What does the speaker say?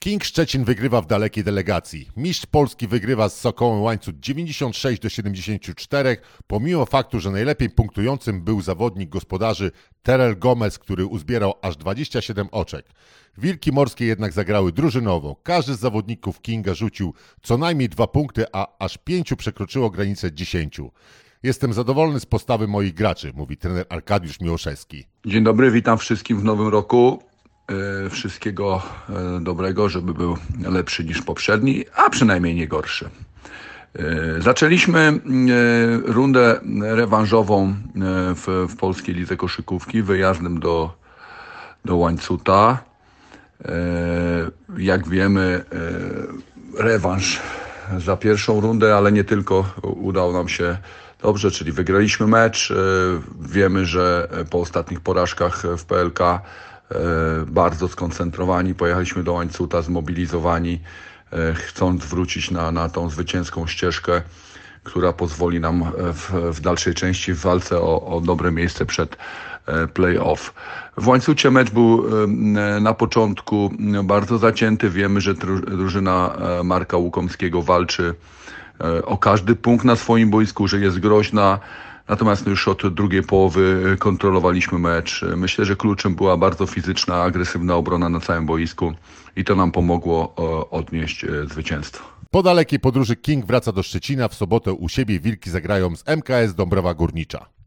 King Szczecin wygrywa w dalekiej delegacji. Mistrz Polski wygrywa z Sokołem Łańcut 96-74, pomimo faktu, że najlepiej punktującym był zawodnik gospodarzy Terrell Gomez, który uzbierał aż 27 oczek. Wilki Morskie jednak zagrały drużynowo. Każdy z zawodników Kinga rzucił co najmniej 2 punkty, a aż 5 przekroczyło granicę 10. Jestem zadowolony z postawy moich graczy, mówi trener Arkadiusz Miłoszewski. Dzień dobry, witam wszystkim w nowym roku. Wszystkiego dobrego, żeby był lepszy niż poprzedni, a przynajmniej nie gorszy. Zaczęliśmy rundę rewanżową w Polskiej Lidze Koszykówki wyjazdem do Łańcuta. Jak wiemy, rewanż za pierwszą rundę, ale nie tylko, udało nam się dobrze, czyli wygraliśmy mecz. Wiemy, że po ostatnich porażkach w PLK bardzo skoncentrowani, pojechaliśmy do Łańcuta zmobilizowani, chcąc wrócić na tą zwycięską ścieżkę, która pozwoli nam w dalszej części w walce o dobre miejsce przed play-off. W Łańcucie mecz był na początku bardzo zacięty. Wiemy, że drużyna Marka Łukomskiego walczy o każdy punkt na swoim boisku, że jest groźna. Natomiast już od drugiej połowy kontrolowaliśmy mecz. Myślę, że kluczem była bardzo fizyczna, agresywna obrona na całym boisku i to nam pomogło odnieść zwycięstwo. Po dalekiej podróży King wraca do Szczecina. W sobotę u siebie Wilki zagrają z MKS Dąbrowa Górnicza.